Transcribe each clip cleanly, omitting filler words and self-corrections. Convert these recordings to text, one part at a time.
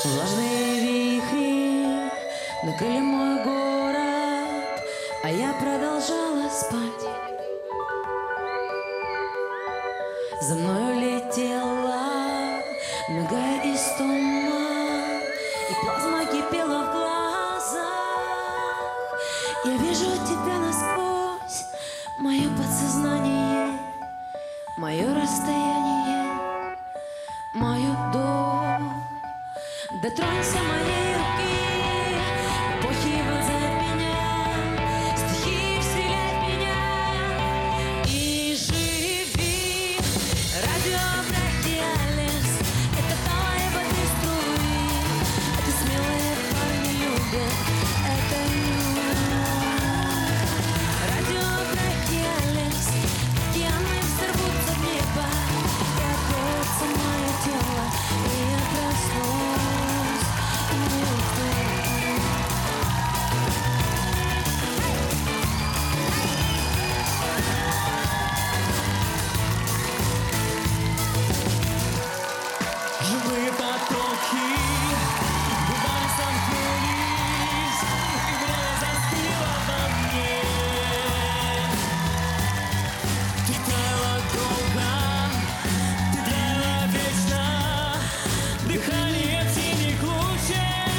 Влажные вихри накрыли мой город, а я продолжала спать. За мною летела ногая истома, и плазма кипела в глазах. Я вижу тебя насквозь, мое подсознание, мое расстояние, мою боль. Дотронься моей руки, эпохи вонзают меня, стихи вселяют меня. И живи, радиобрахиалис, это талая воды струи, это смелые парни любят, это радиобрахиалис, океаны взорвутся в небо, и откроется мое тело, и я проснусь. Живые потоки губами сомкнулись, и время застыло во мне. Ты таяла долго, ты таяла вечно, дыхание синих лучей.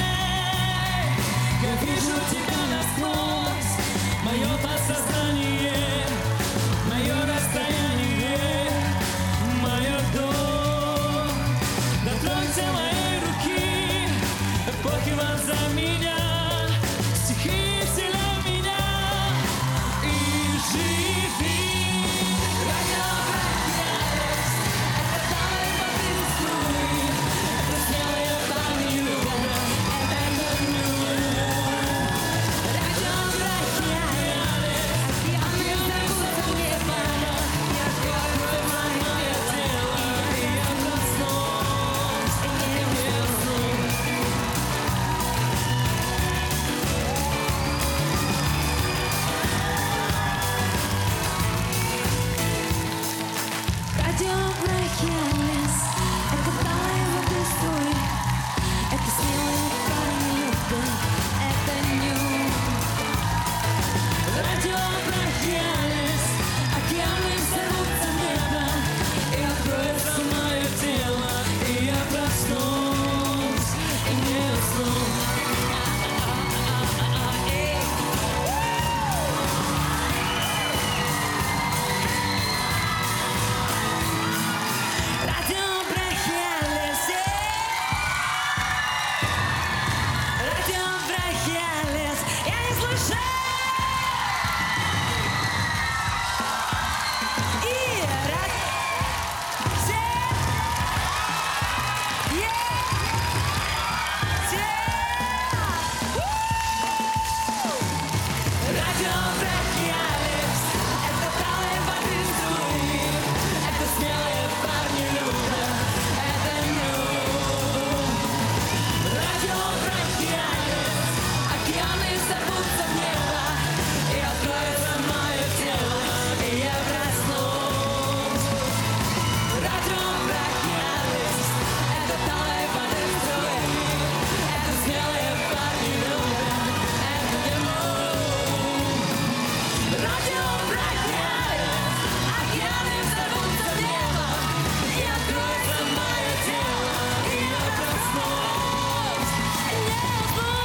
Я вижу тебя насквозь, мое подсознание, мое расстояние, мое дом. Дотронься моей руки, эпохи вонзай меня, стихи вселяй в меня. И живи, радиобрахиалис, это талая воды струи, это смелые парни любят, это радиобрахиалис, океаны взорвутся в небо, и откроется мое тело, и я проснусь, и не уснуть. Радиобрахиалис, это талая воды струи, это смелые парни любят, это ню. Радиобрахиалис, океаны взорвутся в небо, и откроется мое тело, и я проснусь, и не усну. Радиобрахиалис, радиобрахиалис, я не слышу. И Радиобрахиалис, это талая воды струи, это смелые парни любят, это радиобрахиалис, океаны взорвутся в небо, и откроется мое тело, и я проснусь. Радиобрахиалис, это талая воды струи, это смелые парни любят, это радиобрахиалис, океаны взорвутся в небо, и откроется мое тело, и я проснусь, и не усну.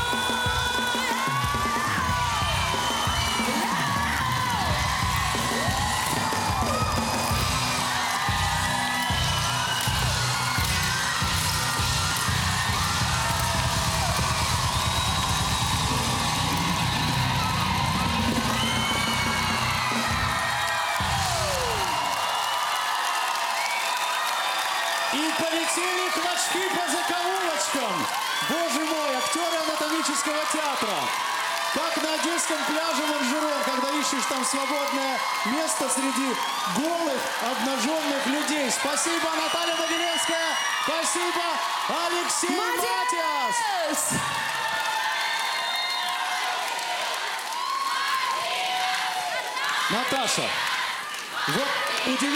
И полетели клочки по закоулочкам. Боже мой, актеры анатомического театра. Как на одесском пляже Манжерон, когда ищешь там свободное место среди голых, обнаженных людей. Спасибо, Наталья Могилевская. Спасибо, Алексей Матиас. Наташа, вот удивительно.